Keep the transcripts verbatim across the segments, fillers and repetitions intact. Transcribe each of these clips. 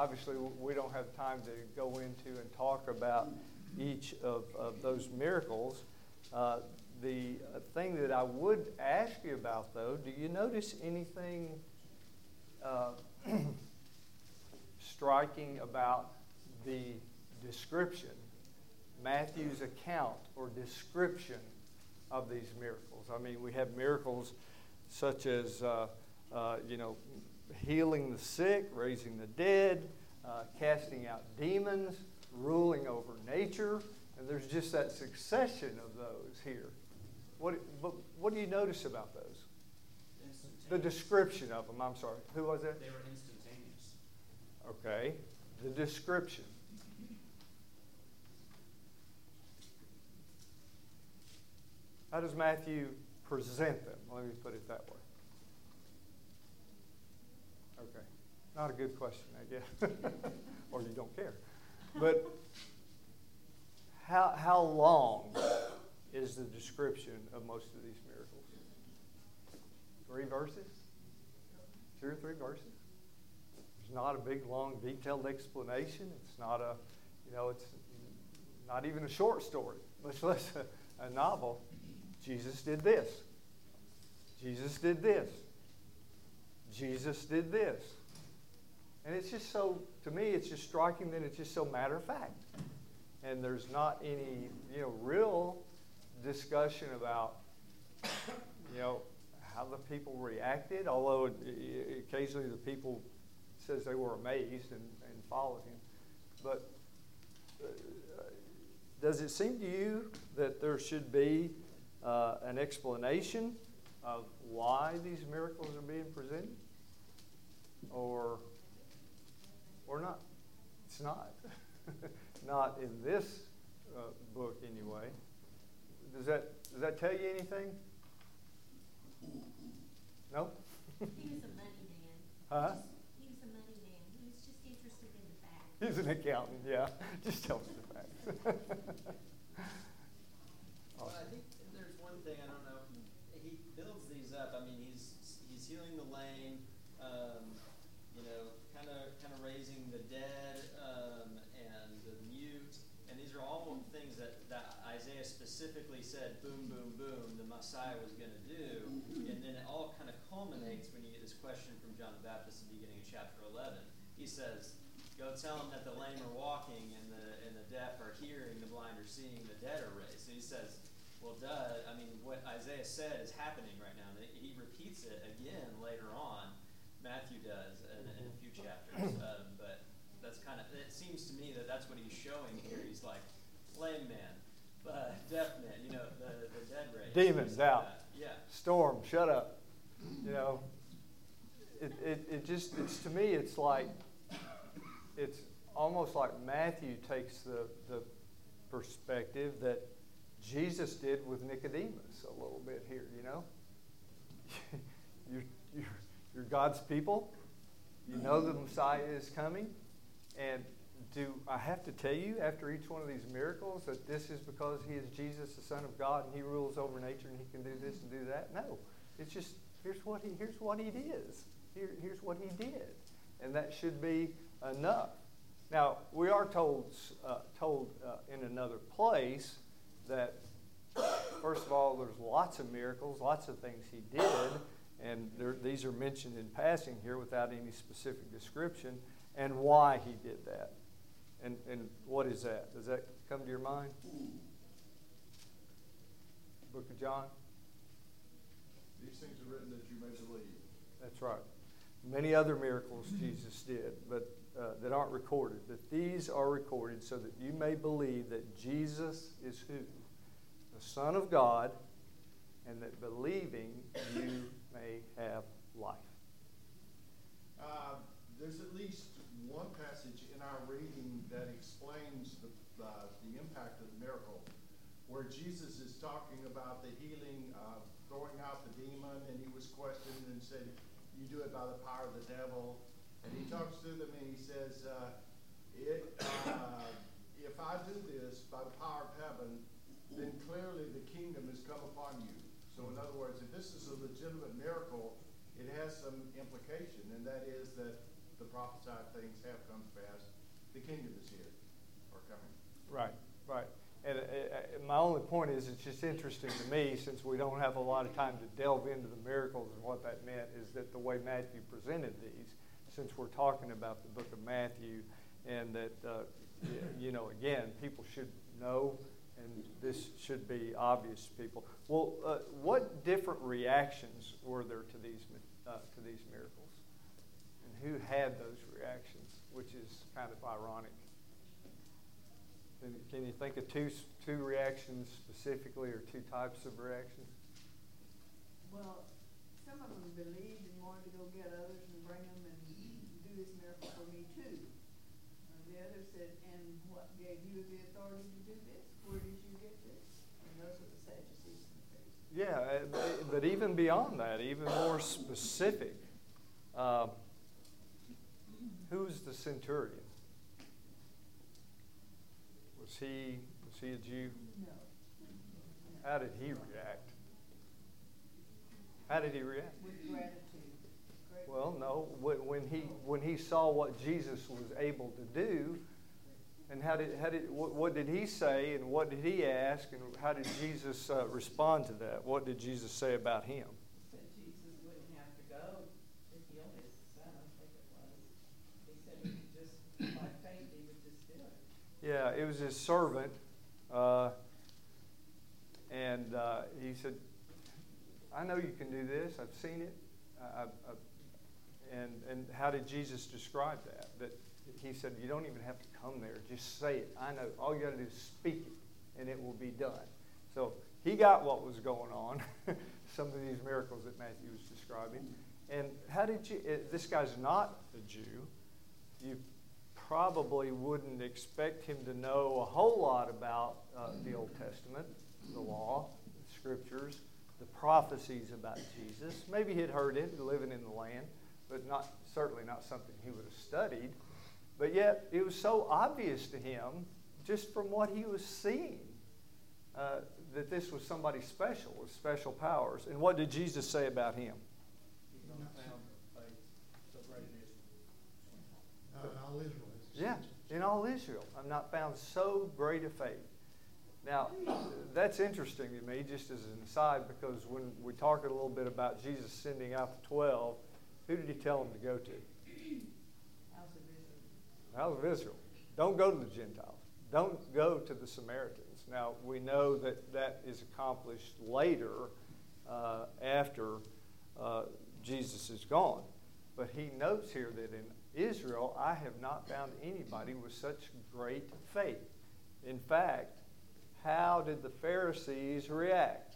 obviously we don't have time to go into and talk about each of, of those miracles. Uh, the thing that I would ask you about, though, do you notice anything uh, striking about the description, Matthew's account or description of these miracles? I mean, we have miracles such as, uh, uh, you know, healing the sick, raising the dead, uh, casting out demons, ruling over nature, and there's just that succession of those here. What, but what do you notice about those? The description of them, I'm sorry. Who was that? They were instantaneous. Okay. The description. How does Matthew present them? Let me put it that way. Okay. Not a good question, I guess. Or you don't care. But how, how long is the description of most of these miracles? Three verses? Two or three verses? There's not a big, long, detailed explanation. It's not a, you know, it's not even a short story, much less a, a novel. Jesus did this. Jesus did this. Jesus did this. And it's just so, to me, it's just striking that it's just so matter of fact. And there's not any, you know, real discussion about, you know, how the people reacted, although it, it, occasionally the people says they were amazed and, and followed him. But uh, does it seem to you that there should be uh, an explanation of why these miracles are being presented? Or, or not? It's not. Not in this uh, book, anyway. Does that does that tell you anything? No? He was a money man. Huh? He was a money man. He was just interested in the facts. He's an accountant, yeah. Just tell me the facts. Well, I think there's one thing, I don't know, he builds these up. I mean, he's he's healing the lame, um, you know, kind of kind of raising the dead um, and the mute, and these are all things that, that Isaiah specifically said, boom, boom, boom, the Messiah was going to do, and then it all kind of culminates when you get this question from John the Baptist at the beginning of chapter eleven. He says, go tell them that the lame are walking and the and the deaf are hearing, the blind are seeing, the dead are raised. So he says, well, duh, I mean, what Isaiah said is happening right now. And he repeats it again later on. Matthew does in, in a few chapters. Um, but that's kind of, it seems to me that that's what he's showing here. He's like, lame man, but deaf man, you know, the, the dead raised. Demons out. Like yeah. Storm, shut up. You know, it, it, it just, it's to me, it's like, it's almost like Matthew takes the, the perspective that Jesus did with Nicodemus a little bit here, you know. you're, you're, you're God's people. You know the Messiah is coming. And do I have to tell you after each one of these miracles that this is because he is Jesus, the Son of God, and he rules over nature and he can do this and do that? No. It's just, here's what he, here's what he is. Here, here's what he did. And that should be enough. Now, we are told, uh, told uh, in another place that, first of all, there's lots of miracles, lots of things he did, and there, these are mentioned in passing here without any specific description, and why he did that. And, and what is that? Does that come to your mind? Book of John? These things are written that you may believe. That's right. Many other miracles Jesus did, but uh, that aren't recorded. But these are recorded so that you may believe that Jesus is who? The Son of God, and that believing you may have life. Uh, there's at least one passage in our reading that explains the, uh, the impact of the miracle, where Jesus is talking about the healing, uh, throwing out the demon, and he was questioned and said, you do it by the power of the devil. And he talks to them and he says, uh, it, uh, if I do this by the power of heaven, then clearly the kingdom has come upon you. So in other words, if this is a legitimate miracle, it has some implication, and that is that the prophesied things have come to pass. the kingdom is here or coming. Right, right. And uh, uh, my only point is it's just interesting to me, since we don't have a lot of time to delve into the miracles and what that meant, is that the way Matthew presented these, since we're talking about the book of Matthew, and that, uh, you know, again, people should know, and this should be obvious to people. Well, uh, what different reactions were there to these uh, to these miracles? And who had those reactions, which is kind of ironic. Can, can you think of two two reactions specifically, or two types of reactions? Well, some of them believed and wanted to go get others and bring them and do this miracle for me too. And the other said, and what gave you the authority to do this? Where did you get this? And those are the Sadducees and the Pharisees. Yeah, but even beyond that, even more specific, uh, who's the centurion? Was he, was he a Jew? No. How did he react? How did he react? With gratitude. Great Well, no. When he when he saw what Jesus was able to do, and how did how did what, what did he say, and what did he ask, and how did Jesus uh, respond to that? What did Jesus say about him? Said Jesus wouldn't have to go to heal his son, I think it was. He said he could just, by faith, he would just do it. Yeah, it was his servant, uh, and uh, he said, "I know you can do this. I've seen it." I, I, and and how did Jesus describe that? That he said, "You don't even have to come there. Just say it. I know. All you got to do is speak it, and it will be done." So he got what was going on. Some of these miracles that Matthew was describing. And how did you? This guy's not a Jew. You probably wouldn't expect him to know a whole lot about uh, the Old Testament, the law, the scriptures, the prophecies about Jesus. Maybe he'd heard it living in the land, but not certainly not something he would have studied. But yet it was so obvious to him, just from what he was seeing, uh, that this was somebody special with special powers. And what did Jesus say about him? He's not found faith so great in Israel. Uh, all Israel. Yeah, in all Israel, I've not found so great a faith. Now, that's interesting to me, just as an aside, because when we talk a little bit about Jesus sending out the twelve, who did he tell them to go to? House of Israel. House of Israel. Don't go to the Gentiles. Don't go to the Samaritans. Now, we know that that is accomplished later uh, after uh, Jesus is gone. But he notes here that in Israel, I have not found anybody with such great faith. In fact, how did the Pharisees react?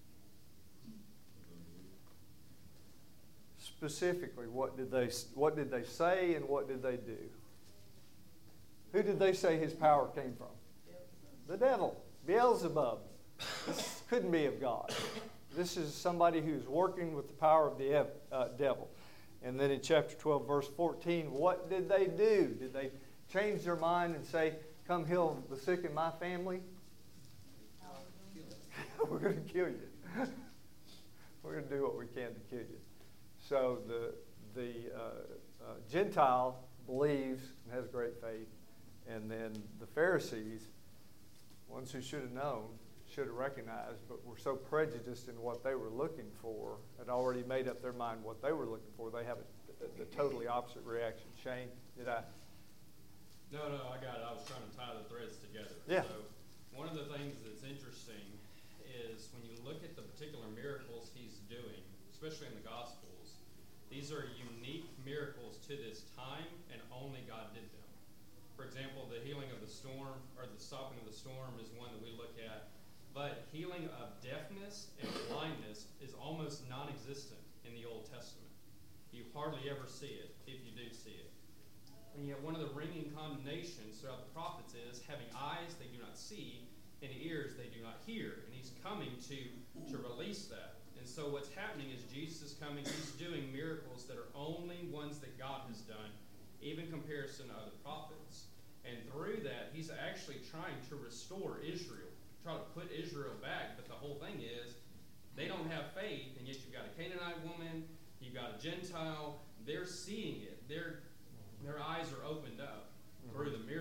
Specifically, what did they what did they say and what did they do? Who did they say his power came from? The devil, Beelzebub. This couldn't be of God. This is somebody who's working with the power of the uh, devil. And then in chapter twelve, verse fourteen, what did they do? Did they change their mind and say, "Come heal the sick in my family"? We're going to kill you. We're going to do what we can to kill you. So the the uh, uh, Gentile believes and has great faith, and then the Pharisees, ones who should have known, should have recognized, but were so prejudiced in what they were looking for, had already made up their mind what they were looking for. They have a, a, a totally opposite reaction. Shane, did I? No, no, I got it. I was trying to tie the threads together. Yeah. So one of the things that's interesting is when you look at the particular miracles he's doing, especially in the Gospels, these are unique miracles to this time, and only God did them. For example, the healing of the storm, or the stopping of the storm, is one that we look at. But healing of deafness and blindness is almost non-existent in the Old Testament. You hardly ever see it, if you do see it. And yet one of the ringing condemnations throughout the prophets is having eyes they do not see and ears they do not hear. And he's coming to, to release that. And so what's happening is Jesus is coming, he's doing miracles that are only ones that God has done, even in comparison to other prophets. And through that, he's actually trying to restore Israel, try to put Israel back. But the whole thing is, they don't have faith, and yet you've got a Canaanite woman, you've got a Gentile, they're seeing it. They're, their eyes are opened up through the miracle.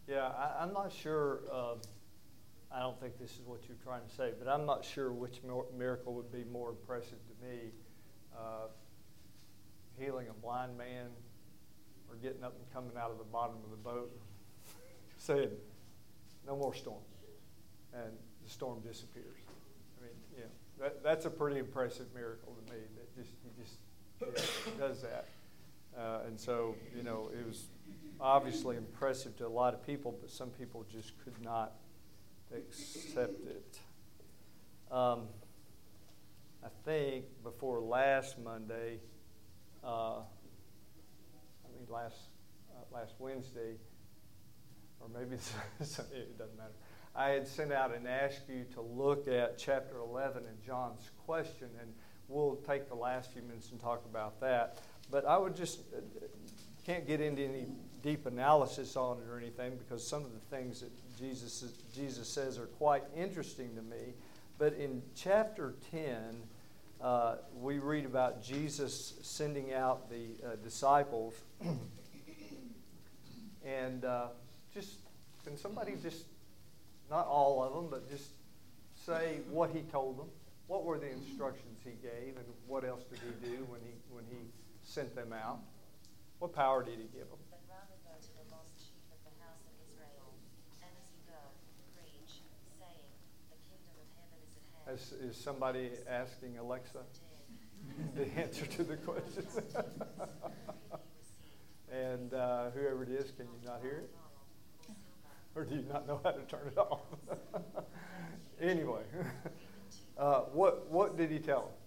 Yeah, I, I'm not sure, uh, I don't think this is what you're trying to say, but I'm not sure which miracle would be more impressive to me. Uh, healing a blind man or getting up and coming out of the bottom of the boat saying, no more storm. And the storm disappears. I mean, you know, that, that's a pretty impressive miracle to me that just he just yeah, does that. Uh, and so, you know, it was obviously impressive to a lot of people, but some people just could not accept it. Um, I think before last Monday, uh, I mean last uh, last Wednesday, or maybe it's, it doesn't matter. I had sent out and asked you to look at chapter eleven in John's question, and we'll take the last few minutes and talk about that. But I would just, uh, can't get into any deep analysis on it or anything, because some of the things that Jesus, Jesus says are quite interesting to me. But in chapter ten, uh, we read about Jesus sending out the uh, disciples. And uh, just, can somebody just, not all of them, but just say what he told them? What were the instructions he gave, and what else did he do when he when he sent them out? What power did he give them? But rather go to the lost sheep of the house of Israel, and as you go, preach, saying, the kingdom of heaven is at hand. Is, is somebody asking Alexa the answer to the question? And uh, whoever it is, can you not hear it? Or do you not know how to turn it off? Anyway, uh, what what did he tell them?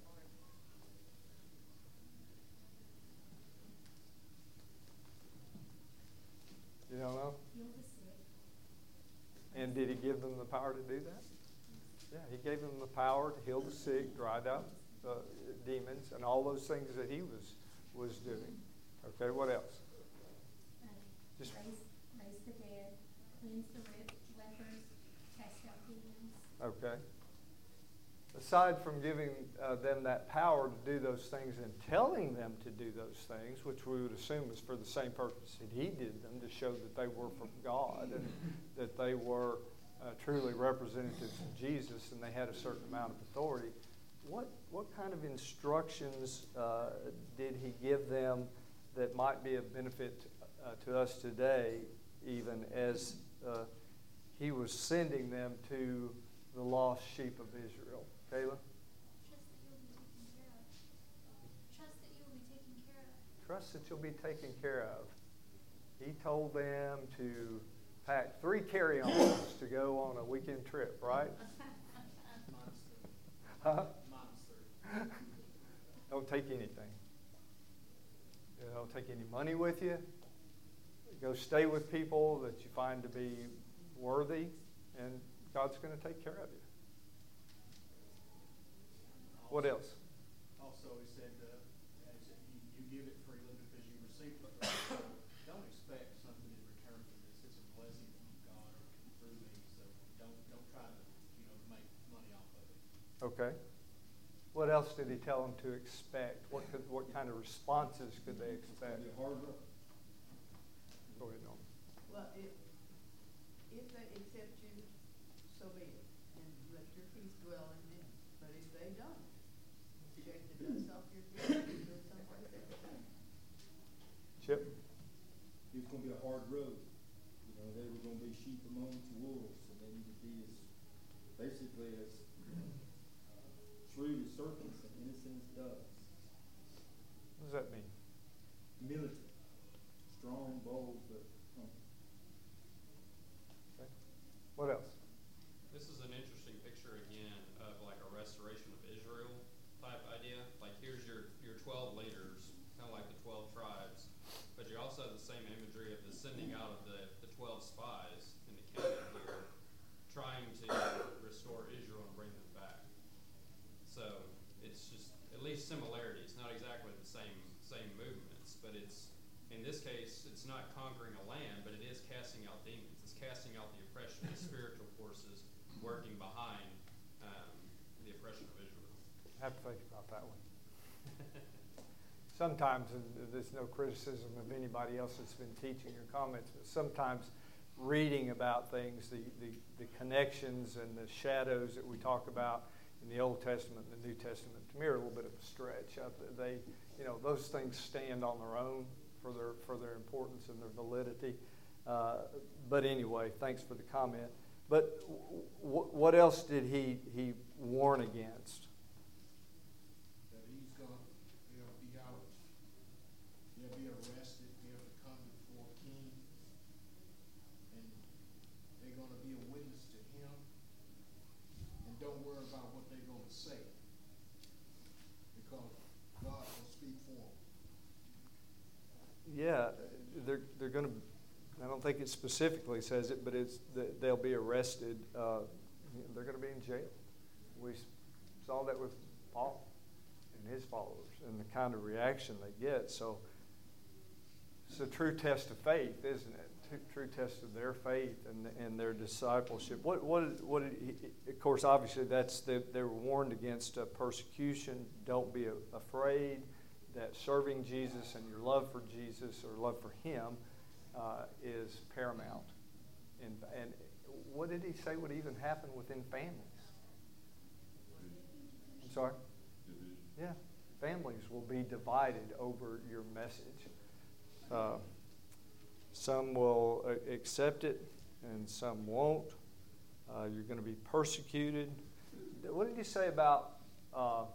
You don't know? Heal the sick. And did he give them the power to do that? Yeah, he gave them the power to heal the sick, dried out uh, demons, and all those things that he was was doing. Okay, what else? Uh, Just raise, raise the dead, cleanse the rip, lepers, cast out demons. okay. Aside from giving uh, them that power to do those things and telling them to do those things, which we would assume is for the same purpose that he did them, to show that they were from God and that they were uh, truly representatives of Jesus and they had a certain amount of authority, what what kind of instructions uh, did he give them that might be of benefit uh, to us today, even as uh, he was sending them to the lost sheep of Israel? Kayla? Trust that you'll be taken care of. Trust that you'll be taken care of. He told them to pack three carry-ons to go on a weekend trip, right? Huh? Don't take anything. You know, don't take any money with you. Go stay with people that you find to be worthy, and God's going to take care of you. What else? Also, he said, uh, as you, you give it freely because you receive it freely. Don't expect something in return for this. It's a blessing from God or through me. So don't don't try to you know make money off of it. Okay. What else did he tell them to expect? What could, what kind of responses could they expect? Hard road. Go ahead, Norman. Well, if, if they accept you, so be it, and let your peace dwell in them. But if they don't, shake the dust off your feet and go someplace else. Chip? It's going to be a hard road. You know, they were going to be sheep amongst wolves, and they need to be as, basically as uh, shrewd as serpents and innocent as doves. What does that mean? Militant. Strong, bold, but humble. Okay. What else? This is an interesting picture again of like a restoration of Israel type idea. Like here's your, your twelve leaders, kind of like the twelve tribes, but you also have the same imagery of the sending out of the, the twelve spies in the canon here, trying to restore Israel and bring them back. So it's just at least similarities, not exactly the same same movements, but it's in this case it's not conquering a land, but it is casting out demons. It's casting out the oppression, the spiritual forces working behind um, the oppression of Israel. I have to think about that one. Sometimes, and there's no criticism of anybody else that's been teaching or comments, but sometimes reading about things, the, the, the connections and the shadows that we talk about in the Old Testament and the New Testament, to me, are a little bit of a stretch. Uh, they, you know, those things stand on their own for their for their importance and their validity. Uh, but anyway, thanks for the comment. But w- w- what else did he he warn against? That he's gonna, he'll be out, he'll be arrested, he'll have to come before a king, and they're gonna be a witness to him, and don't worry about what they're gonna say, because God will speak for them. Yeah, they're they're going to. I don't think it specifically says it, but it's that they'll be arrested. Uh, they're going to be in jail. We saw that with Paul and his followers, and the kind of reaction they get. So it's a true test of faith, isn't it? True, true test of their faith and and their discipleship. What what what? Did he, of course, obviously, that's the, they were warned against uh, persecution. Don't be a, afraid. That serving Jesus and your love for Jesus or love for Him uh, is paramount. And, and what did he say would even happen within families? I'm sorry? Yeah, families will be divided over your message. Uh, some will uh, accept it and some won't. Uh, you're going to be persecuted. What did he say about... Uh,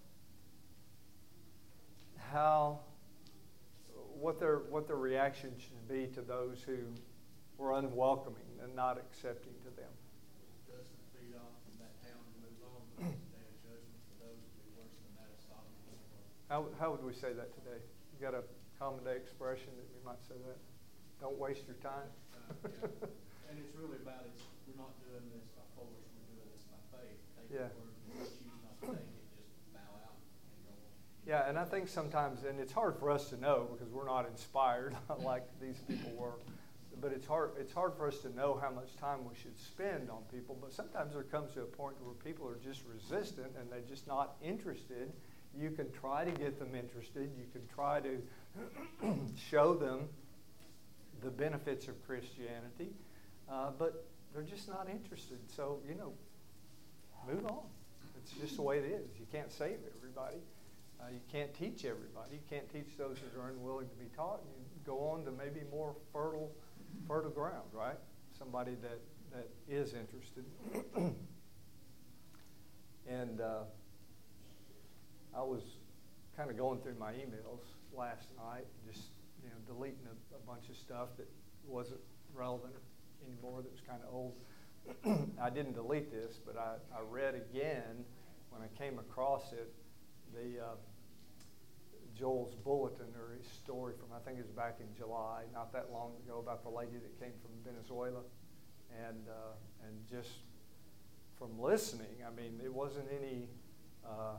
how, what their what their reaction should be to those who were unwelcoming and not accepting to them? Doesn't feed off from that town and move on, but the day of judgment for those will be worse than that of Sodom and Gomorrah. How how would we say that today? You got a common day expression that we might say that? Don't waste your time. Uh, yeah. And it's really about it's we're not doing this by force, we're doing this by faith. Take Yeah. the word, and if you choose not to take it, just bow out and go on. Yeah, and I think sometimes, and it's hard for us to know because we're not inspired like these people were, but it's hard it's hard for us to know how much time we should spend on people. But sometimes there comes to a point where people are just resistant and they're just not interested. You can try to get them interested. You can try to show them the benefits of Christianity, uh, but they're just not interested. So, you know, move on. It's just the way it is. You can't save everybody. Uh, you can't teach everybody. You can't teach those that are unwilling to be taught. You go on to maybe more fertile, fertile ground, right? Somebody that, that is interested. And uh, I was kind of going through my emails last night, just you know, deleting a, a bunch of stuff that wasn't relevant anymore. That was kind of old. I didn't delete this, but I, I read again when I came across it. The uh, Joel's bulletin or his story from, I think it was back in July, not that long ago, about the lady that came from Venezuela, and uh, and just from listening, I mean, it wasn't any uh,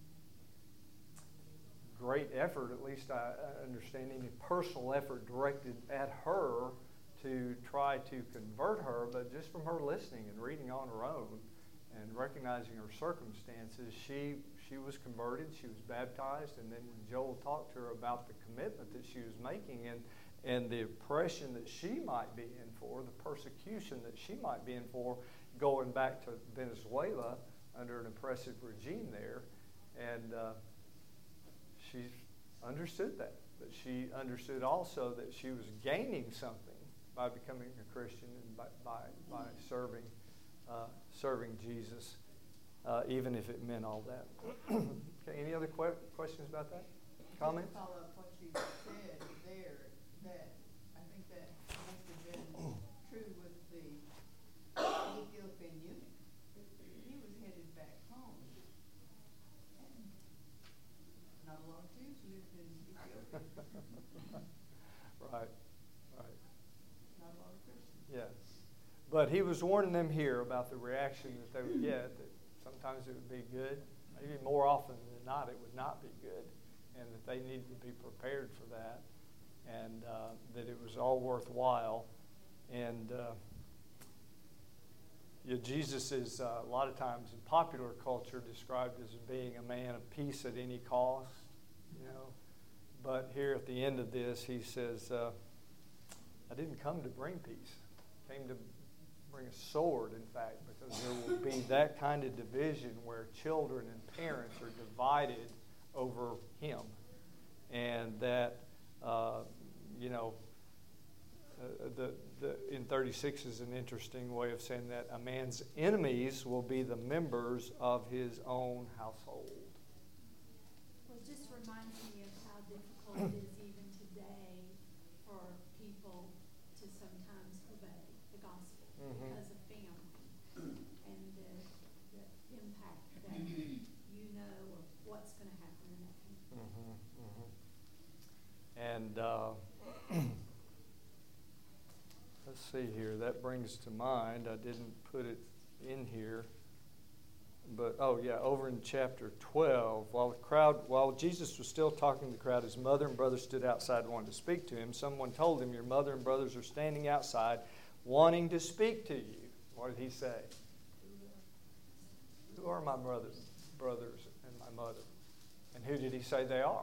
great effort, at least I understand, any personal effort directed at her to try to convert her, but just from her listening and reading on her own and recognizing her circumstances, she she was converted, she was baptized, and then when Joel talked to her about the commitment that she was making and, and the oppression that she might be in for, the persecution that she might be in for, going back to Venezuela under an oppressive regime there, and uh, she understood that. But she understood also that she was gaining something by becoming a Christian and by, by, by serving Uh, serving Jesus, uh, even if it meant all that. Okay, any other que- questions about that? Comments? Just to follow up what you said there, that I think that must have been true with the Ethiopian eunuch. He was headed back home. And not a lot of Jews lived in Ethiopia. Right, right. Not a lot of Christians. Yes. But he was warning them here about the reaction that they would get, that sometimes it would be good, maybe more often than not it would not be good, and that they needed to be prepared for that, and uh, that it was all worthwhile. And uh, you know, Jesus is uh, a lot of times in popular culture described as being a man of peace at any cost, you know. But here at the end of this, he says, uh, I didn't come to bring peace. came to bring a sword, in fact, because there will be that kind of division where children and parents are divided over him. And that, uh, you know, uh, the, the in thirty-six is an interesting way of saying that a man's enemies will be the members of his own household. Well, it just reminds me of how difficult it is even today for people to sometimes obey the gospel Mhm. because of family and the, the impact that you know of what's going to happen in that family. Mm-hmm, mm-hmm. And uh, let's see here. That brings to mind, I didn't put it in here, but oh yeah, over in chapter twelve, while the crowd, while Jesus was still talking to the crowd, his mother and brother stood outside and wanted to speak to him. Someone told him, "Your mother and brothers are standing outside, wanting to speak to you." What did he say? Who are my brothers, brothers and my mother? And who did he say they are?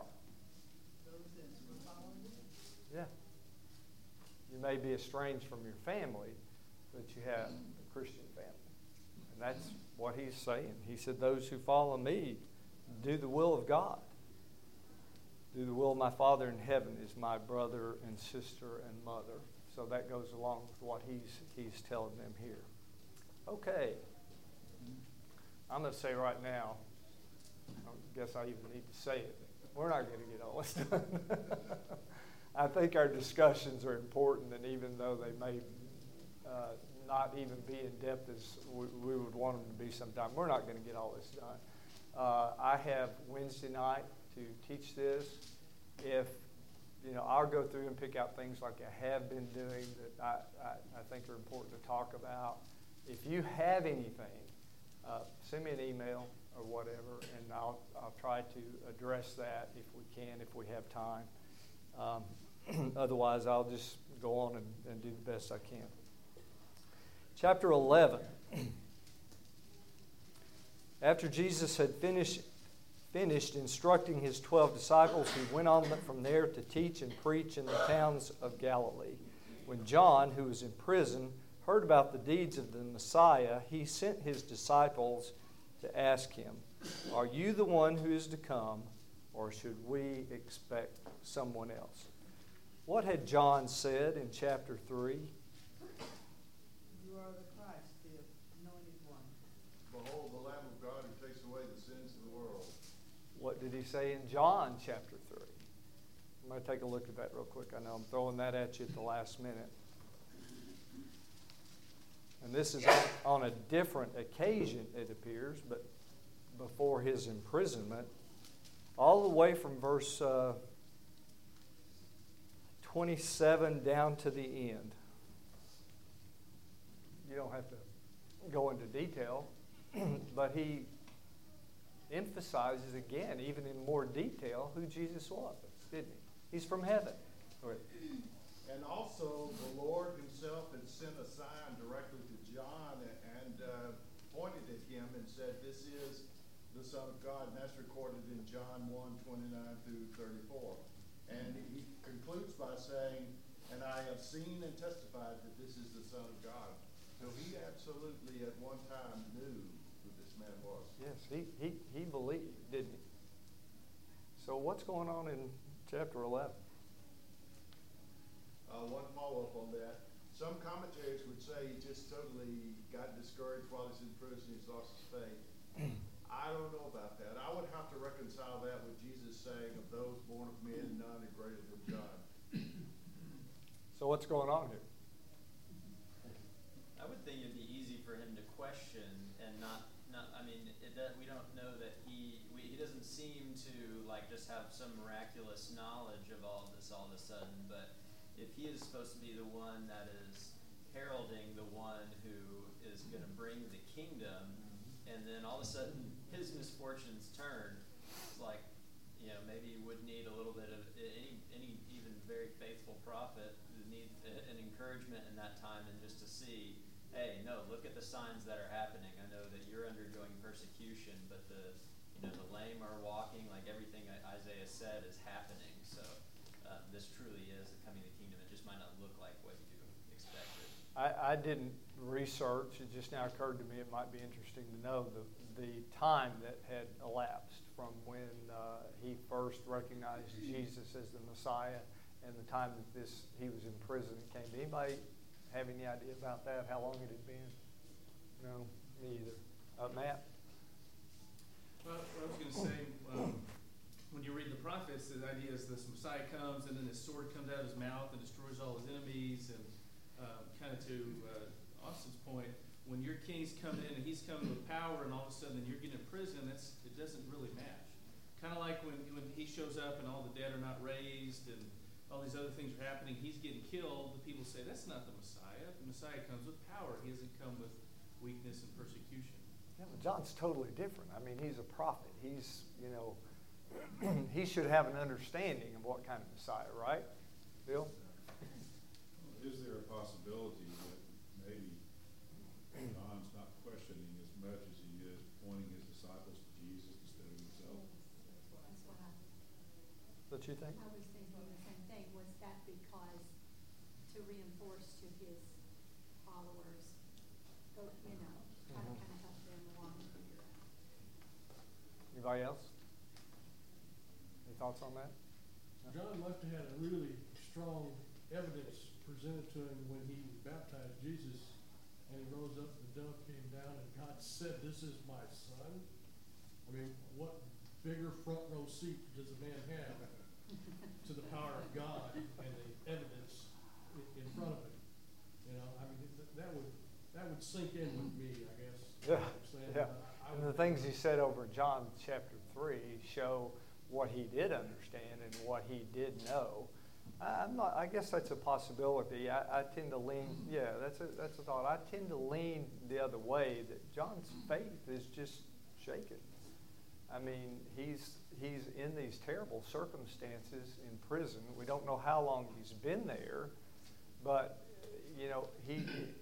Yeah. You may be estranged from your family, but you have a Christian family. And that's what he's saying. He said, those who follow me do the will of God. Do the will of my Father in heaven is my brother and sister and mother. So that goes along with what he's, he's telling them here. Okay. I'm going to say right now, I don't guess I even need to say it. We're not going to get all this done. I think our discussions are important, and even though they may uh, not even be in depth as we, we would want them to be sometime, we're not going to get all this done. Uh, I have Wednesday night to teach this. If, you know, I'll go through and pick out things like I have been doing that I, I, I think are important to talk about. If you have anything, uh, send me an email or whatever, and I'll, I'll try to address that if we can, if we have time. Um, Otherwise, I'll just go on and, and do the best I can. Chapter eleven. After Jesus had finished, finished instructing his twelve disciples, he went on from there to teach and preach in the towns of Galilee. When John, who was in prison, heard about the deeds of the Messiah, he sent his disciples to ask him, "Are you the one who is to come, or should we expect someone else?" What had John said in chapter three? You are the Christ, the anointed one. Behold, the Lamb of God who takes away the sins of the world. What did he say in John chapter three? I'm going to take a look at that real quick. I know I'm throwing that at you at the last minute. And this is on, on a different occasion, it appears, but before his imprisonment, all the way from verse Uh, twenty-seven down to the end. You don't have to go into detail, but he emphasizes again, even in more detail, who Jesus was, didn't he? He's from heaven. And also, the Lord himself had sent a sign directly to John and uh, pointed at him and said, "This is the Son of God," and that's recorded in John one, twenty-nine through thirty-four. And he concludes by saying, "And I have seen and testified that this is the Son of God." So he absolutely at one time knew who this man was. Yes, he, he, he believed, didn't he? So what's going on in chapter eleven? Uh, one follow-up on that. Some commentators would say he just totally got discouraged while he's in prison. He's lost his faith. I don't know about that. I would have to reconcile that with Jesus saying, "Of those born of men, none are greater than John." So what's going on here? I would think it'd be easy for him to question and not, not I mean, it, that we don't know that he, we, he doesn't seem to like just have some miraculous knowledge of all of this all of a sudden, but if he is supposed to be the one that is heralding the one who is going to bring the kingdom, and then all of a sudden his misfortunes turn, it's like, you know, maybe you would need a little bit of any, any even very faithful prophet would need an encouragement in that time, and just to see, hey, no, look at the signs that are happening. I know that you're undergoing persecution, but the, you know, the lame are walking, like everything Isaiah said is happening. So um, this truly is the coming of the kingdom. It just might not look like what you expected. I, I I didn't research. It just now occurred to me it might be interesting to know the, the time that had elapsed from when uh, he first recognized Jesus as the Messiah and the time that this he was in prison and came. Did anybody have any idea about that, how long it had been? No, me either. Uh, Matt? Well, I was going to say, um, when you read the prophets, the idea is this Messiah comes and then his sword comes out of his mouth and destroys all his enemies. And uh, kind of to uh, Austin's point, when your king's coming in and he's coming with power and all of a sudden you're getting in prison, that's, it doesn't really match. Kind of like when, when he shows up and all the dead are not raised and all these other things are happening, he's getting killed. The people say, that's not the Messiah. The Messiah comes with power. He doesn't come with weakness and persecution. Yeah, but John's totally different. I mean, he's a prophet. He's, you know, he should have an understanding of what kind of Messiah, right? Bill? Is there a possibility that maybe John's not questioning as much as he is pointing his disciples to Jesus instead of himself? That's what I, What you think? I was thinking the same thing. Was that because to reinforce to his followers, go, you know, try to kind of help them along here? Anybody else? Any thoughts on that? John must have had a really strong evidence presented to him when he baptized Jesus, and he rose up, the dove came down, and God said, "This is my son." I mean, what bigger front row seat does a man have to the power of God and the evidence in, in front of him? You know, I mean, th- that would that would sink in with me, I guess. Yeah, You know yeah. I, I And the would- things he said over John chapter three show what he did understand and what he did know. I'm not. I guess that's a possibility. I, I tend to lean. Yeah, that's a that's a thought. I tend to lean the other way. That John's faith is just shaken. I mean, he's he's in these terrible circumstances in prison. We don't know how long he's been there, but you know he.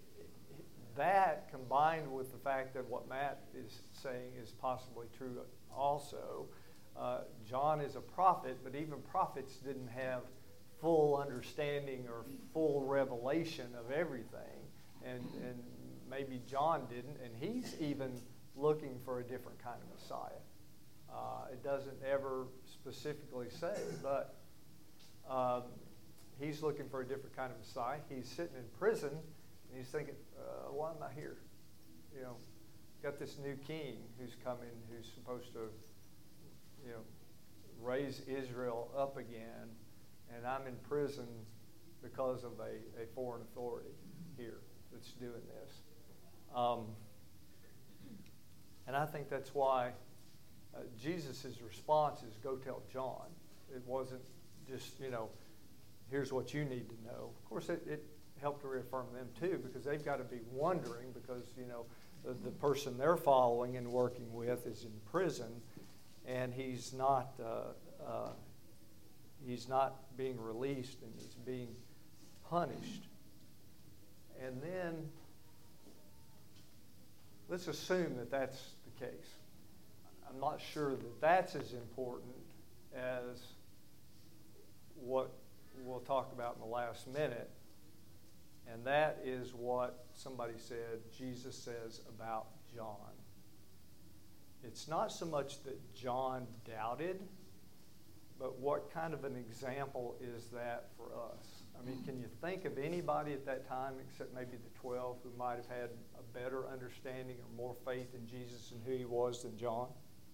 That combined with the fact that what Matt is saying is possibly true also. Uh, John is a prophet, but even prophets didn't have full understanding or full revelation of everything. And, and maybe John didn't, and he's even looking for a different kind of Messiah. Uh, it doesn't ever specifically say, but um, he's looking for a different kind of Messiah. He's sitting in prison, and he's thinking, uh, why am I here? You know, got this new king who's coming, who's supposed to, you know, raise Israel up again, and I'm in prison because of a, a foreign authority here that's doing this. Um, and I think that's why uh, Jesus' response is, go tell John. It wasn't just, you know, here's what you need to know. Of course, it, it helped to reaffirm them too, because they've got to be wondering, because, you know, the, the person they're following and working with is in prison, and he's not uh, uh, he's not being released, and he's being punished. And then let's assume that that's the case. I'm not sure that that's as important as what we'll talk about in the last minute, and that is what somebody said Jesus says about John. It's not so much that John doubted, but what kind of an example is that for us? I mean, can you think of anybody at that time, except maybe the twelve, who might have had a better understanding or more faith in Jesus and who he was than John?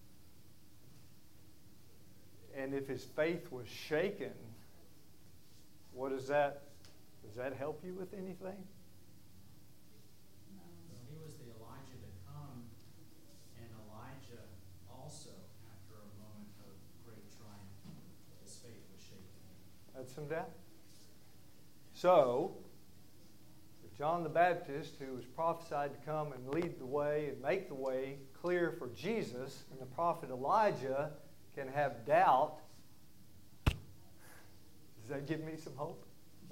And if his faith was shaken, what does that, does that help you with anything? He was the Elijah to come, and Elijah also, after a moment of great triumph, his faith was shaken. Had some doubt. So, if John the Baptist, who was prophesied to come and lead the way and make the way clear for Jesus, and the prophet Elijah can have doubt, does that give me some hope?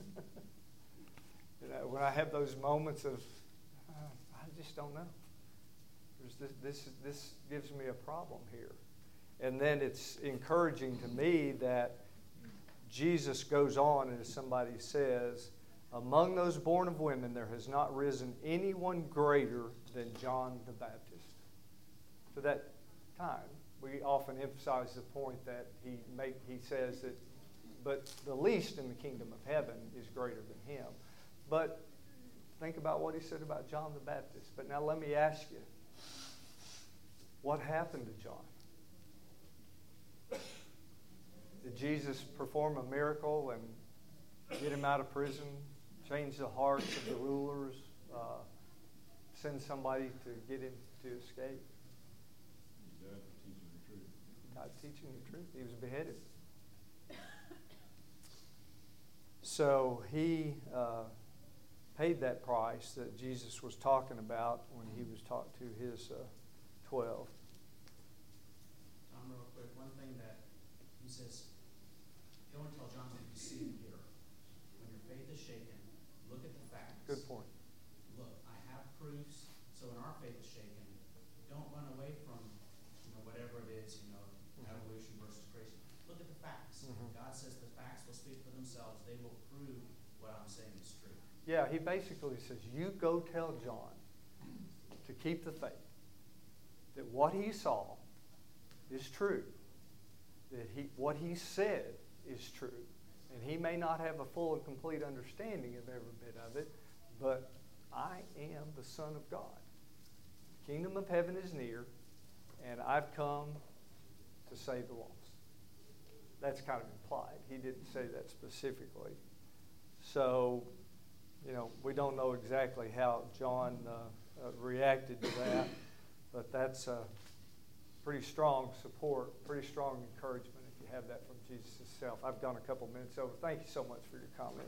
You know, when I have those moments of, uh, I just don't know. There's this, this, this gives me a problem here. And then it's encouraging to me that Jesus goes on, and as somebody says, among those born of women, there has not risen anyone greater than John the Baptist. To that time, we often emphasize the point that he make, he says that, but the least in the kingdom of heaven is greater than him. But think about what he said about John the Baptist. But now let me ask you, what happened to John? Did Jesus perform a miracle and get him out of prison, change the hearts of the rulers, uh, send somebody to get him to escape? He died for teaching the truth. Died teaching the truth. He was beheaded. So he uh, paid that price that Jesus was talking about when he was talking to his uh, twelve. Tom, real quick, one thing that he says, go and tell John what you see and hear. When your faith is shaken, look at the facts. Good point. Look, I have proofs. So when our faith is shaken, don't run away from, you know, whatever it is, you know, mm-hmm. evolution versus creation. Look at the facts. Mm-hmm. God says the facts will speak for themselves. They will prove what I'm saying is true. Yeah, he basically says, you go tell John to keep the faith, that what he saw is true, that he what he said is true. And he may not have a full and complete understanding of every bit of it, but I am the Son of God. The kingdom of heaven is near, and I've come to save the lost. That's kind of implied. He didn't say that specifically. So, you know, we don't know exactly how John uh, uh, reacted to that, but that's uh, pretty strong support, pretty strong encouragement if you have that from Jesus himself. I've gone a couple minutes over. Thank you so much for your comment.